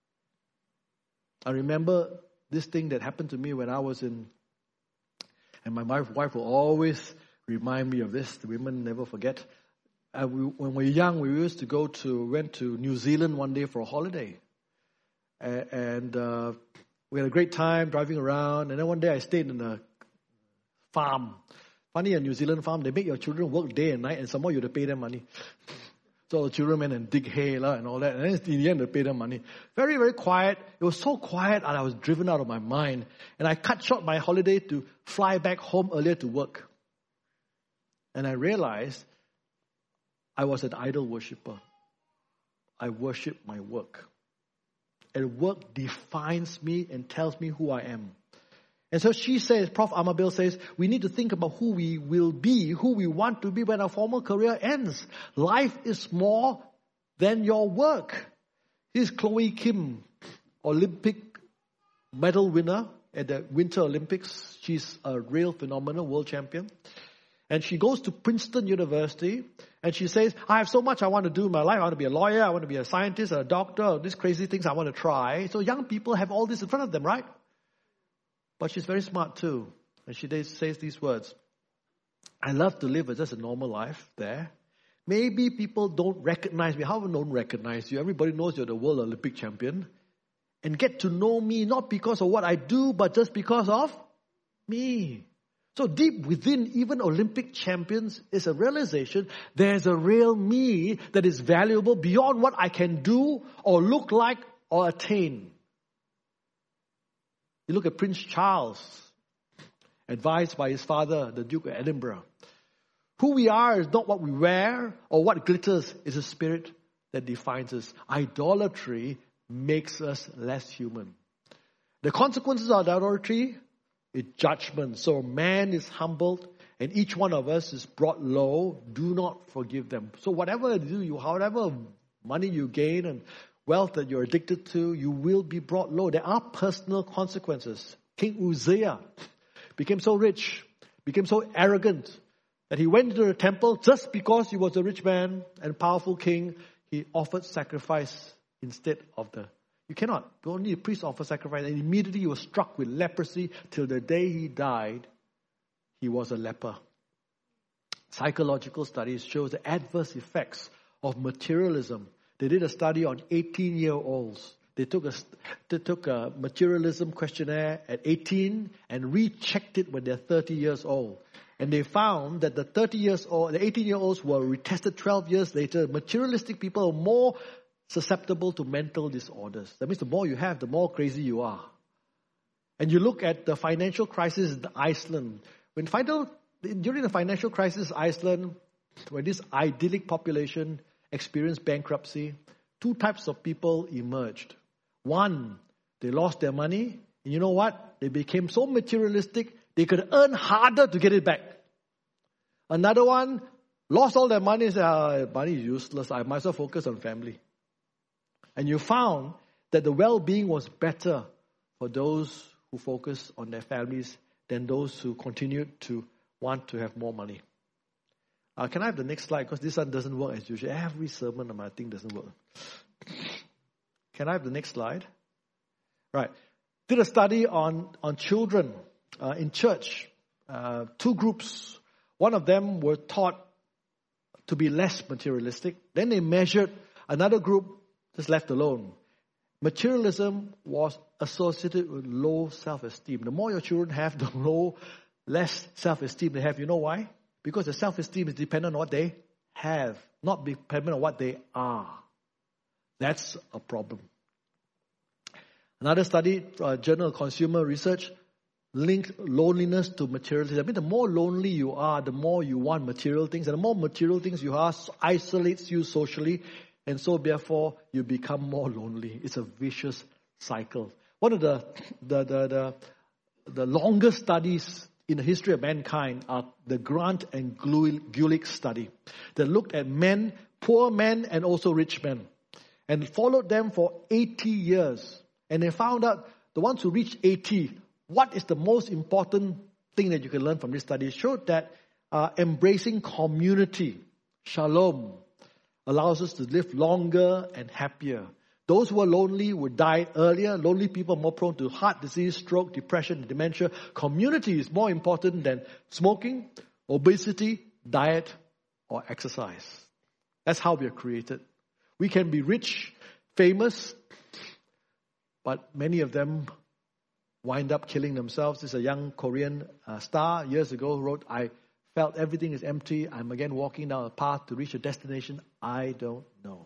A: I remember this thing that happened to me when I was in, and my wife, wife will always remind me of this. The women never forget. Uh, we, when we were young, we used to go to, went to New Zealand one day for a holiday. Uh, and uh, we had a great time driving around. And then one day I stayed in a farm. Funny, a New Zealand farm, they make your children work day and night, and some more you have to pay them money. So the children went and dig hay la, and all that. And then in the end, they pay them money. Very, very quiet. It was so quiet and I was driven out of my mind. And I cut short my holiday to fly back home earlier to work. And I realized I was an idol worshiper. I worship my work. And work defines me and tells me who I am. And so she says, Professor Amabile says, we need to think about who we will be, who we want to be when our formal career ends. Life is more than your work. Here's Chloe Kim, Olympic medal winner at the Winter Olympics. She's a real phenomenal world champion. And she goes to Princeton University and she says, I have so much I want to do in my life. I want to be a lawyer. I want to be a scientist, a doctor, these crazy things I want to try. So young people have all this in front of them, right? But she's very smart too. And she says these words, I love to live just a normal life there. Maybe people don't recognize me. How will no one recognize you? Everybody knows you're the world Olympic champion. And get to know me not because of what I do, but just because of me. So deep within even Olympic champions is a realization there's a real me that is valuable beyond what I can do or look like or attain. You look at Prince Charles, advised by his father, the Duke of Edinburgh. Who we are is not what we wear or what glitters, it's a spirit that defines us. Idolatry makes us less human. The consequences of idolatry is judgment. So man is humbled and each one of us is brought low. Do not forgive them. So whatever you do, you, however money you gain and wealth that you're addicted to, you will be brought low. There are personal consequences. King Uzziah became so rich, became so arrogant that he went into the temple just because he was a rich man and powerful king. He offered sacrifice instead of the You cannot. Only a priest offer sacrifice. And immediately he was struck with leprosy till the day he died. He was a leper. Psychological studies show the adverse effects of materialism. They did a study on eighteen-year-olds. They took a, they took a materialism questionnaire at eighteen and rechecked it when they're thirty years old. And they found that the thirty years old, the eighteen year olds were retested twelve years later. Materialistic people are more susceptible to mental disorders. That means the more you have, the more crazy you are. And you look at the financial crisis in Iceland. When final, during the financial crisis, Iceland, when this idyllic population experienced bankruptcy, two types of people emerged. One, they lost their money. And you know what? They became so materialistic, they could earn harder to get it back. Another one lost all their money and said, ah, money is useless. I might as well focus on family. And you found that the well-being was better for those who focused on their families than those who continued to want to have more money. Uh, can I have the next slide? Because this one doesn't work as usual. Every sermon on my thing doesn't work. Can I have the next slide? Right. Did a study on, on children uh, in church. Uh, two groups. One of them were taught to be less materialistic. Then they measured another group just left alone. Materialism was associated with low self-esteem. The more your children have, the low, less self-esteem they have. You know why? Because the self-esteem is dependent on what they have, not dependent on what they are. That's a problem. Another study, uh, Journal of Consumer Research, linked loneliness to materialism. I mean, the more lonely you are, the more you want material things. And the more material things you are, isolates you socially. And so, therefore, you become more lonely. It's a vicious cycle. One of the, the, the, the, the longest studies in the history of mankind are the Grant and Gulick study that looked at men, poor men and also rich men, and followed them for eighty years. And they found out the ones who reached eighty, what is the most important thing that you can learn from this study? It showed that uh, embracing community, shalom, allows us to live longer and happier. Those who are lonely would die earlier. Lonely people are more prone to heart disease, stroke, depression, dementia. Community is more important than smoking, obesity, diet, or exercise. That's how we are created. We can be rich, famous, but many of them wind up killing themselves. This is a young Korean uh, star years ago who wrote, I felt everything is empty. I'm again walking down a path to reach a destination I don't know.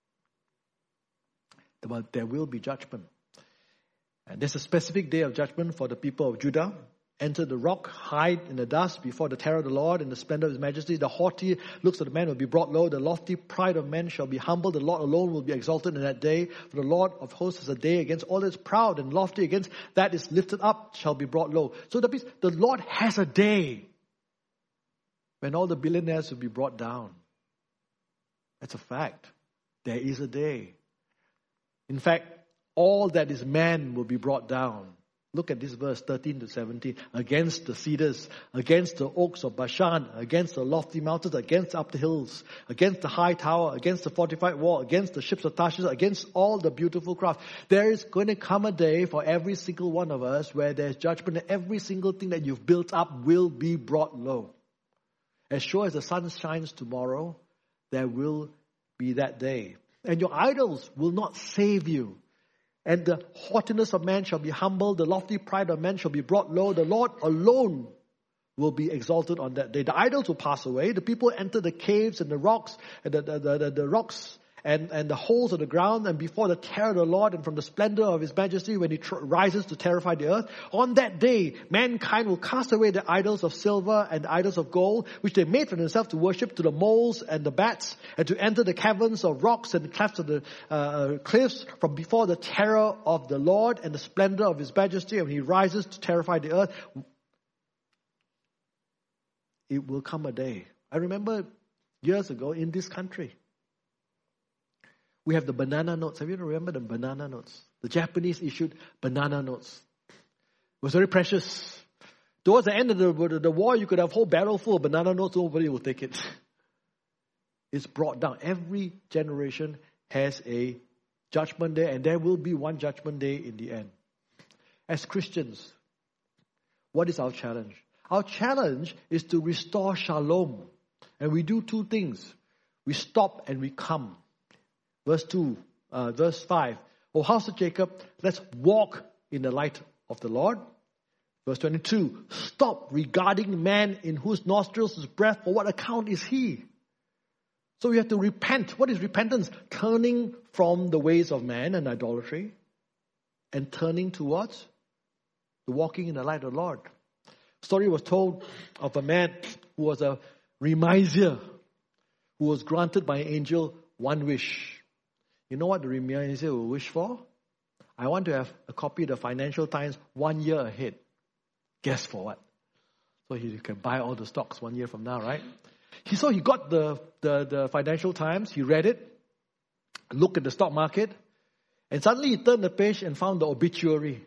A: But there will be judgment. And there's a specific day of judgment for the people of Judah. Enter the rock, hide in the dust before the terror of the Lord and the splendor of His majesty. The haughty looks of the man will be brought low. The lofty pride of men shall be humbled. The Lord alone will be exalted in that day. For the Lord of hosts has a day against all that is proud and lofty, against that is lifted up shall be brought low. So that means the Lord has a day when all the billionaires will be brought down. That's a fact. There is a day. In fact, all that is man will be brought down. Look at this verse thirteen to seventeen. Against the cedars, against the oaks of Bashan, against the lofty mountains, against up the hills, against the high tower, against the fortified wall, against the ships of Tarshish, against all the beautiful craft. There is going to come a day for every single one of us where there's judgment and every single thing that you've built up will be brought low. As sure as the sun shines tomorrow, there will be that day. And your idols will not save you. And the haughtiness of man shall be humbled. The lofty pride of man shall be brought low. The Lord alone will be exalted on that day. The idols will pass away. The people enter the caves and the rocks, and the, the, the, the, the rocks and, and the holes of the ground, and before the terror of the Lord and from the splendor of His majesty when He tr- rises to terrify the earth. On that day, mankind will cast away the idols of silver and the idols of gold, which they made for themselves to worship, to the moles and the bats, and to enter the caverns of rocks and the clefts of the uh, cliffs from before the terror of the Lord and the splendor of His majesty when He rises to terrify the earth. It will come a day. I remember years ago in this country, we have the banana notes. Have you remember the banana notes? The Japanese issued banana notes. It was very precious. Towards the end of the, the war, you could have a whole barrel full of banana notes. Nobody will take it. It's brought down. Every generation has a judgment day, and there will be one judgment day in the end. As Christians, what is our challenge? Our challenge is to restore shalom. And we do two things. We stop and we come. Verse two, uh, verse five. O house of Jacob, let's walk in the light of the Lord. Verse twenty-two, stop regarding man in whose nostrils is breath, for what account is he? So we have to repent. What is repentance? Turning from the ways of man and idolatry and turning towards the walking in the light of the Lord. Story was told of a man who was a remisier who was granted by an angel one wish. You know what the remisier will wish for? I want to have a copy of the Financial Times one year ahead. Guess for what? So he can buy all the stocks one year from now, right? He saw he got the, the, the Financial Times, he read it, looked at the stock market, and suddenly he turned the page and found the obituary.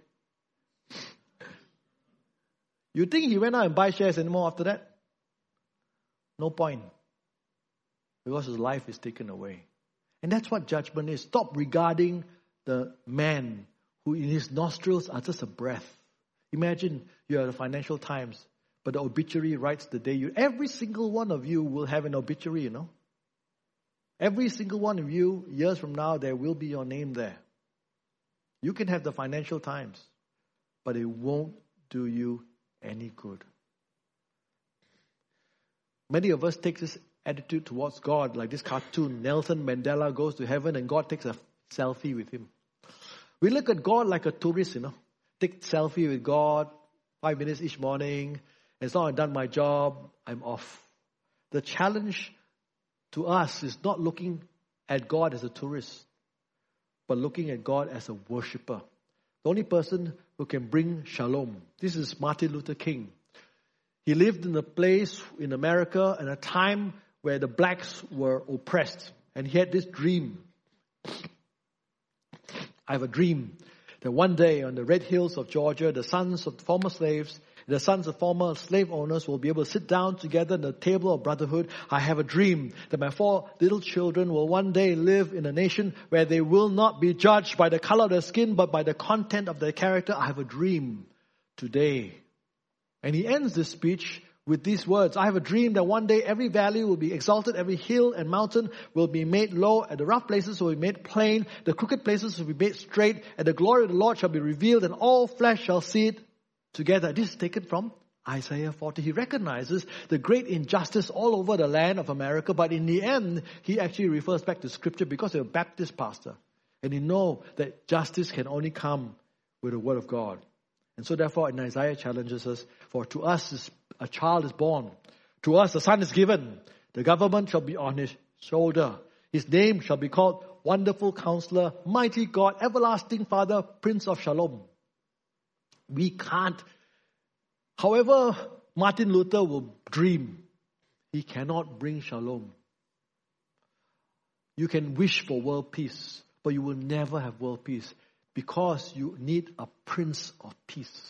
A: You think he went out and buy shares anymore after that? No point. Because his life is taken away. And that's what judgment is. Stop regarding the man who in his nostrils are just a breath. Imagine you are the Financial Times, but the obituary writes the day you... Every single one of you will have an obituary, you know. Every single one of you, years from now, there will be your name there. You can have the Financial Times, but it won't do you any good. Many of us take this attitude towards God, like this cartoon, Nelson Mandela goes to heaven and God takes a selfie with him. We look at God like a tourist, you know. Take selfie with God, five minutes each morning. As long as I've done my job, I'm off. The challenge to us is not looking at God as a tourist, but looking at God as a worshipper. The only person who can bring shalom. This is Martin Luther King. He lived in a place in America at a time where the blacks were oppressed. And he had this dream. I have a dream that one day on the red hills of Georgia, the sons of former slaves, the sons of former slave owners will be able to sit down together at the table of brotherhood. I have a dream that my four little children will one day live in a nation where they will not be judged by the color of their skin, but by the content of their character. I have a dream today. And he ends this speech with these words. I have a dream that one day every valley will be exalted, every hill and mountain will be made low, and the rough places will be made plain, the crooked places will be made straight, and the glory of the Lord shall be revealed, and all flesh shall see it together. This is taken from Isaiah forty. He recognizes the great injustice all over the land of America, but in the end, he actually refers back to Scripture because he's a Baptist pastor. And he knows that justice can only come with the Word of God. And so therefore, in Isaiah challenges us, for to us a child is born, to us a son is given, the government shall be on his shoulder. His name shall be called Wonderful Counselor, Mighty God, Everlasting Father, Prince of Shalom. We can't. However, Martin Luther will dream. He cannot bring shalom. You can wish for world peace, but you will never have world peace because you need a Prince of Peace.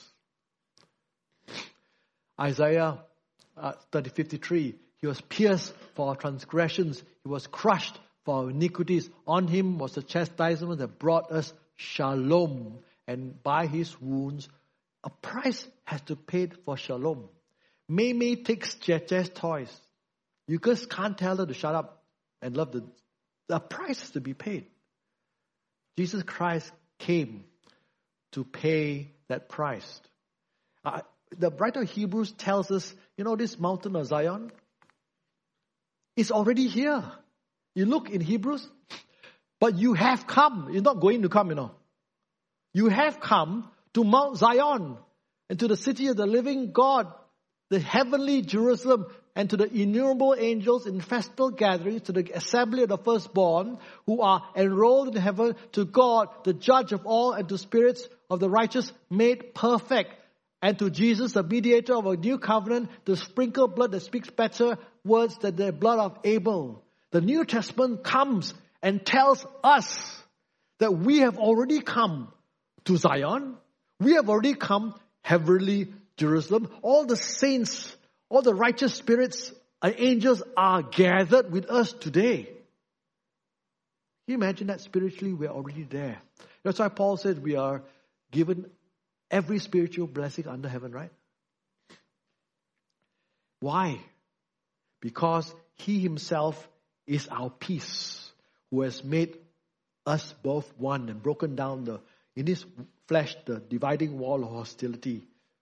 A: Isaiah uh, thirty fifty-three, he was pierced for our transgressions. He was crushed for our iniquities. On him was the chastisement that brought us shalom. And by his wounds, a price has to pay for shalom. May May takes Jess toys. You just can't tell her to shut up and love the... The price has to be paid. Jesus Christ came to pay that price. Uh, the writer of Hebrews tells us, you know, this mountain of Zion is already here. You look in Hebrews, but you have come. You're not going to come, you know. You have come to Mount Zion and to the city of the living God, the heavenly Jerusalem, and to the innumerable angels in festal gatherings, to the assembly of the firstborn who are enrolled in heaven, to God, the judge of all, and to spirits of the righteous made perfect, and to Jesus, the mediator of a new covenant, the sprinkled blood that speaks better words than the blood of Abel. The New Testament comes and tells us that we have already come to Zion. We have already come heavenly Jerusalem. All the saints, all the righteous spirits and angels are gathered with us today. Can you imagine that spiritually we're already there? That's why Paul said we are given every spiritual blessing under heaven, right? Why? Because he himself is our peace, who has made us both one and broken down the in his flesh the dividing wall of hostility.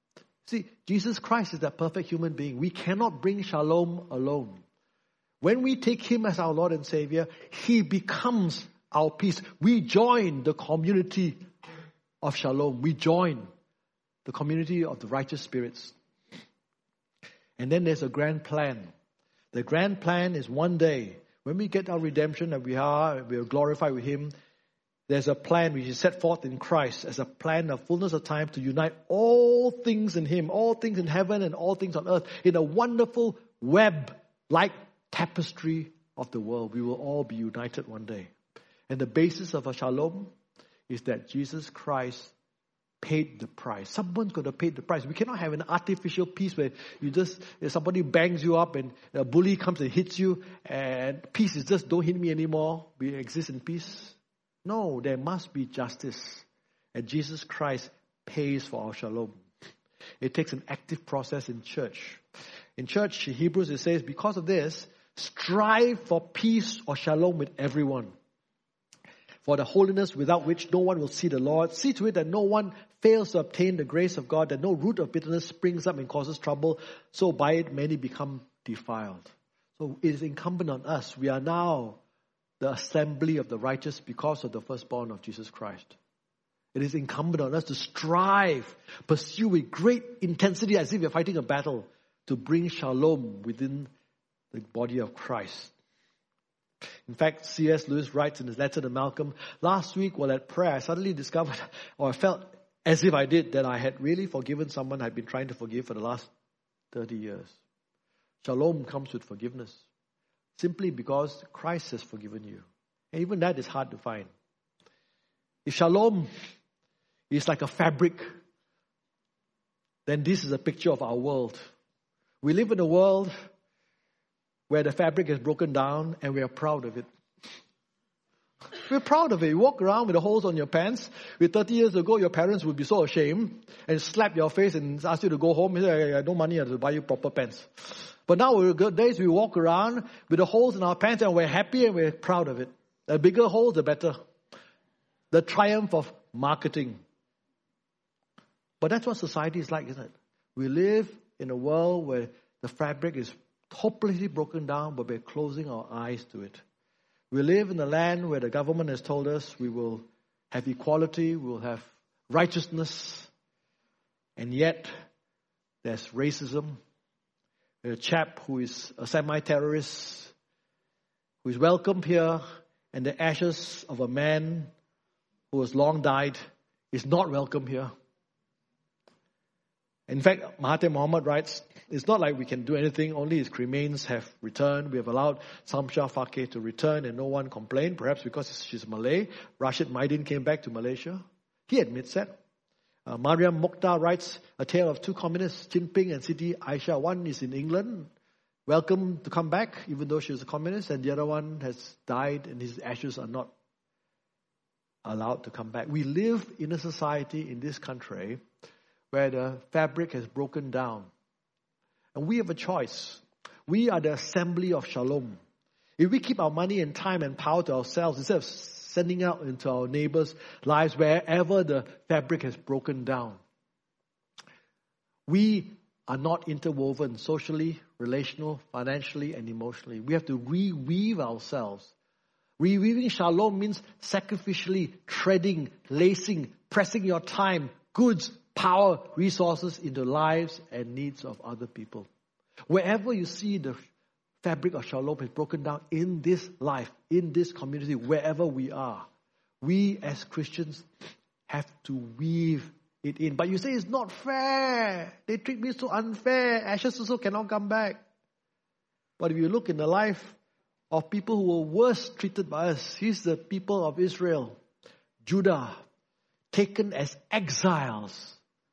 A: See, Jesus Christ is that perfect human being. We cannot bring shalom alone. When we take Him as our Lord and Savior, He becomes our peace. We join the community of shalom. We join the community of the righteous spirits. And then there's a grand plan. The grand plan is one day, when we get our redemption and we are, we are glorified with Him, there's a plan which is set forth in Christ as a plan of fullness of time to unite all things in Him, all things in heaven and all things on earth, in a wonderful web-like tapestry of the world. We will all be united one day. And the basis of a shalom is that Jesus Christ paid the price. Someone's going to pay the price. We cannot have an artificial peace where you just, if somebody bangs you up and a bully comes and hits you, and peace is just, don't hit me anymore. We exist in peace. No, there must be justice. And Jesus Christ pays for our shalom. It takes an active process in church. In church, in Hebrews, it says, because of this, strive for peace or shalom with everyone. For the holiness without which no one will see the Lord. See to it that no one fails to obtain the grace of God, that no root of bitterness springs up and causes trouble, so by it many become defiled. So it is incumbent on us. We are now the assembly of the righteous because of the firstborn of Jesus Christ. It is incumbent on us to strive, pursue with great intensity as if we are fighting a battle, to bring shalom within the body of Christ. In fact, C S Lewis writes in his letter to Malcolm, last week while at prayer, I suddenly discovered, or I felt as if I did, that I had really forgiven someone I'd been trying to forgive for the last thirty years. Shalom comes with forgiveness, simply because Christ has forgiven you. And even that is hard to find. If shalom is like a fabric, then this is a picture of our world. We live in a world where the fabric is broken down and we are proud of it. We're proud of it. You walk around with the holes on your pants. With thirty years ago, your parents would be so ashamed and slap your face and ask you to go home. You say, I have no money to buy you proper pants. But nowadays, we walk around with the holes in our pants and we're happy and we're proud of it. The bigger holes, the better. The triumph of marketing. But that's what society is like, isn't it? We live in a world where the fabric is hopelessly broken down, but we're closing our eyes to it. We live in a land where the government has told us we will have equality, we will have righteousness, and yet there's racism. There's a chap who is a semi-terrorist, who is welcomed here, and the ashes of a man who has long died is not welcome here. In fact, Mahathir Mohamad writes, it's not like we can do anything, only his remains have returned. We have allowed Samshah Fakih to return and no one complained, perhaps because she's Malay. Rashid Maidin came back to Malaysia. He admits that. Uh, Mariam Mokhtar writes, a tale of two communists, Chin Ping and Siti Aisha. One is in England, welcome to come back, even though she was a communist, and the other one has died and his ashes are not allowed to come back. We live in a society in this country where the fabric has broken down. And we have a choice. We are the assembly of shalom. If we keep our money and time and power to ourselves, instead of sending out into our neighbors' lives wherever the fabric has broken down, we are not interwoven socially, relational, financially, and emotionally. We have to reweave ourselves. Reweaving shalom means sacrificially treading, lacing, pressing your time, goods, power, resources into lives and needs of other people. Wherever you see the fabric of shalom is broken down in this life, in this community, wherever we are, we as Christians have to weave it in. But you say it's not fair. They treat me so unfair. Ashes also cannot come back. But if you look in the life of people who were worse treated by us, here's the people of Israel, Judah, taken as exiles,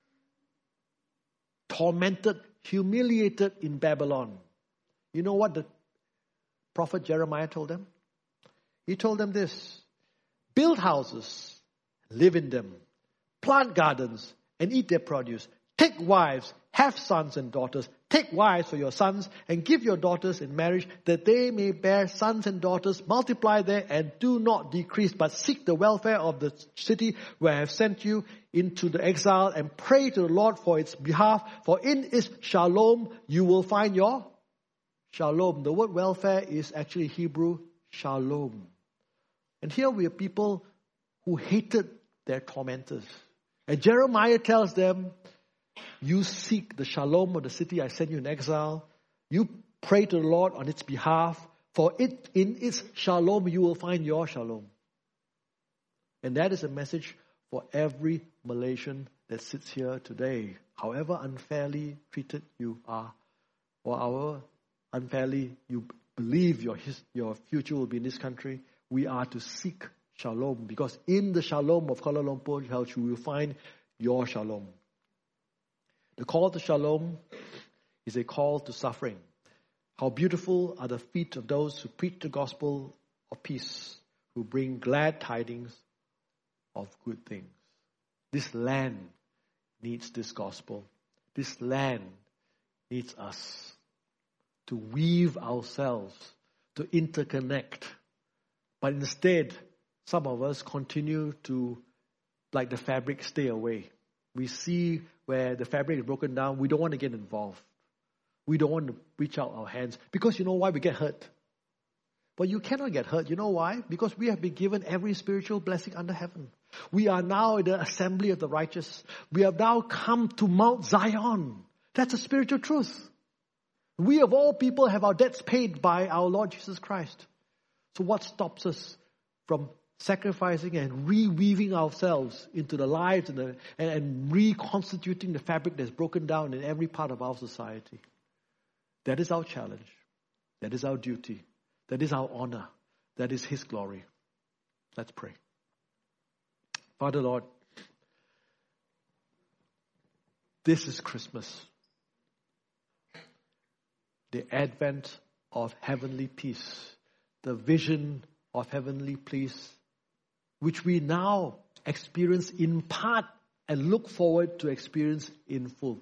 A: tormented, humiliated in Babylon. You know what the prophet Jeremiah told them? He told them this: build houses, live in them, plant gardens and eat their produce, take wives, have sons and daughters, take wives for your sons and give your daughters in marriage, that they may bear sons and daughters, multiply there and do not decrease, but seek the welfare of the city where I have sent you. into the exile and pray to the Lord for its behalf, for in its shalom you will find your shalom. The word welfare is actually Hebrew shalom. And here we are people who hated their tormentors. And Jeremiah tells them, you seek the shalom of the city I sent you in exile. You pray to the Lord on its behalf, for it in its shalom you will find your shalom. And that is a message for every Malaysian that sits here today. However unfairly treated you are, or however unfairly you believe your, his, your future will be in this country, we are to seek shalom, because in the shalom of Kuala Lumpur, you will find your shalom. The call to shalom is a call to suffering. How beautiful are the feet of those who preach the gospel of peace, who bring glad tidings of good things. This land needs this gospel. This land needs us to weave ourselves, to interconnect. But instead, some of us continue to, like the fabric, stay away. We see where the fabric is broken down. We don't want to get involved. We don't want to reach out our hands. Because you know why? We get hurt. But you cannot get hurt. You know why? Because we have been given every spiritual blessing under heaven. We are now in the assembly of the righteous. We have now come to Mount Zion. That's a spiritual truth. We of all people have our debts paid by our Lord Jesus Christ. So what stops us from sacrificing and reweaving ourselves into the lives and, the, and, and reconstituting the fabric that's broken down in every part of our society? That is our challenge. That is our duty. That is our honor. That is His glory. Let's pray. Father Lord, this is Christmas. The advent of heavenly peace. The vision of heavenly peace, which we now experience in part and look forward to experience in full.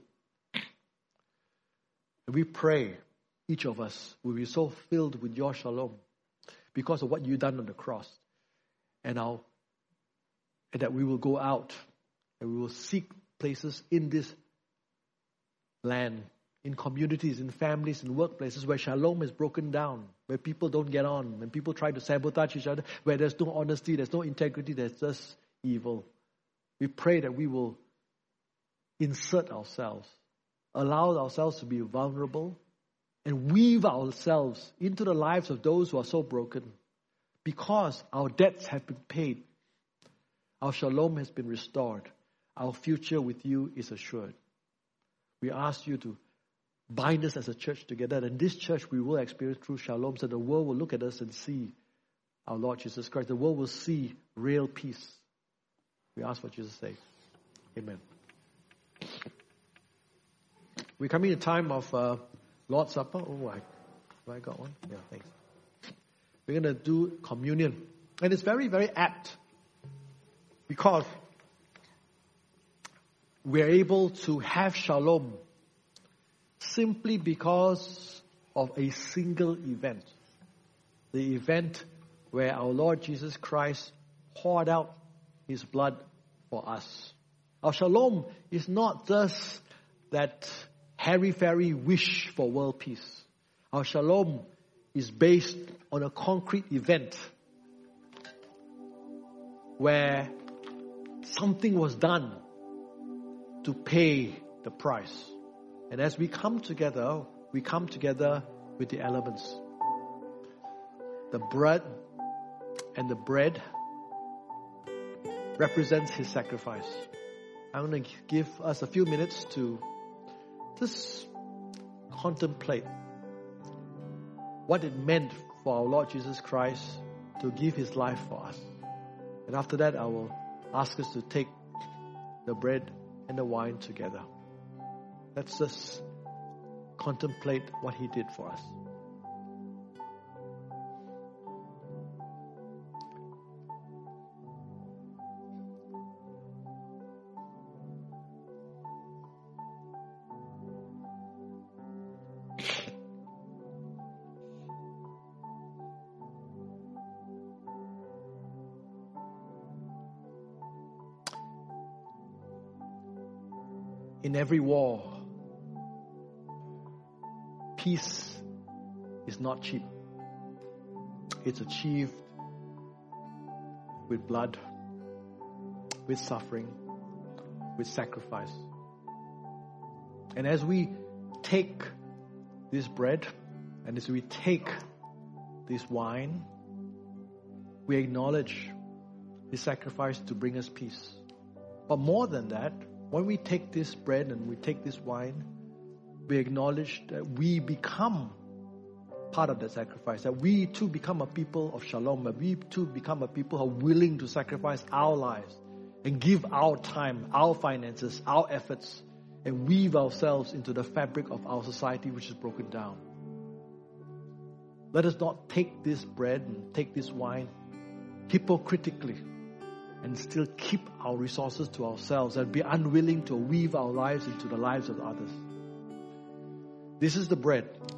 A: And we pray, each of us will be so filled with your shalom because of what you've done on the cross. And, our, and that we will go out and we will seek places in this land, in communities, in families, in workplaces where shalom is broken down, where people don't get on, when people try to sabotage each other, where there's no honesty, there's no integrity, there's just evil. We pray that we will insert ourselves, allow ourselves to be vulnerable, and weave ourselves into the lives of those who are so broken. Because our debts have been paid, our shalom has been restored, our future with you is assured. We ask you to bind us as a church together. And this church we will experience true shalom, so the world will look at us and see our Lord Jesus Christ. The world will see real peace. We ask for Jesus' sake. Amen. We're coming to a time of uh, Lord's Supper. Oh, I, have I got one? Yeah, thanks. We're going to do communion. And it's very, very apt because we're able to have shalom simply because of a single event. The event where our Lord Jesus Christ poured out His blood for us. Our shalom is not just that hairy-fairy wish for world peace. Our shalom is based on a concrete event where something was done to pay the price. And as we come together, we come together with the elements. The bread and the bread represents His sacrifice. I'm going to give us a few minutes to just contemplate what it meant for our Lord Jesus Christ to give His life for us. And after that, I will ask us to take the bread and the wine together. Let's just contemplate what He did for us. in every war, peace is not cheap. It's achieved with blood, with suffering, with sacrifice. And as we take this bread and as we take this wine, we acknowledge His sacrifice to bring us peace. But more than that, when we take this bread and we take this wine, we acknowledge that we become part of that sacrifice, that we too become a people of shalom, that we too become a people who are willing to sacrifice our lives and give our time, our finances, our efforts, and weave ourselves into the fabric of our society which is broken down. Let us not take this bread and take this wine hypocritically and still keep our resources to ourselves and be unwilling to weave our lives into the lives of others. This is the bread